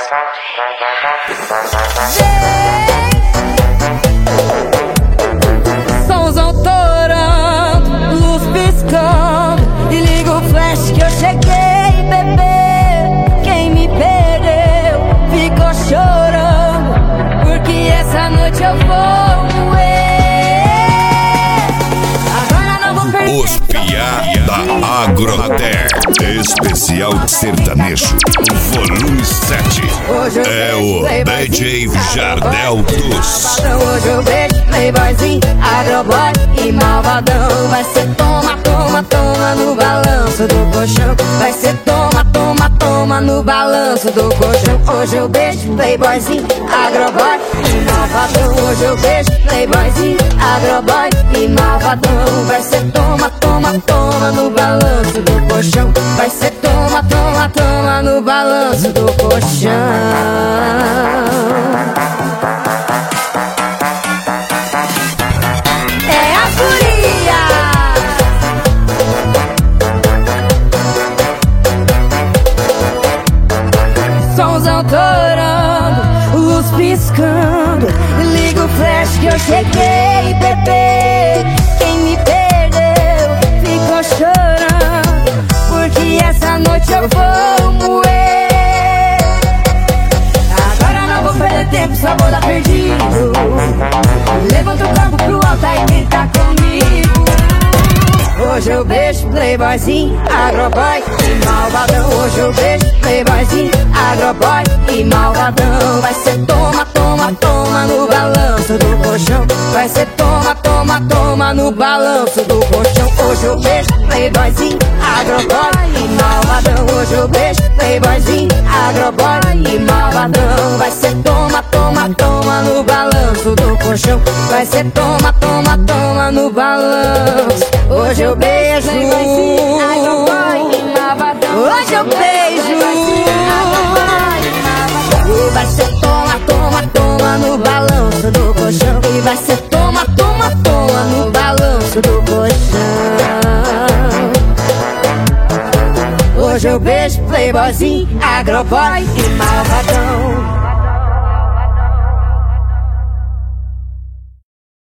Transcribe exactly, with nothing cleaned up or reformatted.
Somzão torando, luz piscando, e liga o flash que eu cheguei, bebê. Quem me perdeu ficou chorando, porque essa noite eu vou moer. Agora não vou perder. Os Piá da Agroter, especial sertanejo, volume sete. É o D J Jardel dos. Hoje eu beijo playboyzinho, agroboy e malvadão. Vai ser toma, toma, toma no balanço do colchão. Vai ser toma, toma, toma no balanço do colchão. Hoje eu beijo playboyzinho, agroboy e malvadão. Hoje eu beijo playboyzinho, agroboy e malvadão. Vai ser toma, toma, toma no balanço do colchão. Vai ser toma, toma, toma no balanço do colchão. É a furia. Somzão torando, luz piscando, liga o flash que eu cheguei, bebê. Quem me perdeu ficou chorando, porque essa noite eu vou moer. Agora não vou perder tempo, só vou dar perdido. Levanta o corpo pro alto e quem tá comigo. Hoje eu beijo playboyzinho, agroboy e malvadão. Hoje eu beijo playboyzinho, agroboy e malvadão. Vai ser toma, toma, toma no balanço do colchão. Vai ser toma, toma, toma no balanço do colchão. Hoje eu beijo playboyzinho, agroboy e malvadão. Hoje eu beijo playboyzinho, agroboy e malvadão. Vai ser toma, toma, toma no balanço do colchão. Vai ser toma, toma, toma no balanço. Hoje eu beijo agroboy e malvadão. Hoje eu beijo. E vai ser toma, toma, toma no balanço do colchão. E vai ser toma, toma, toma no balanço do colchão. Hoje eu beijo playboyzinho, agroboy e malvadão.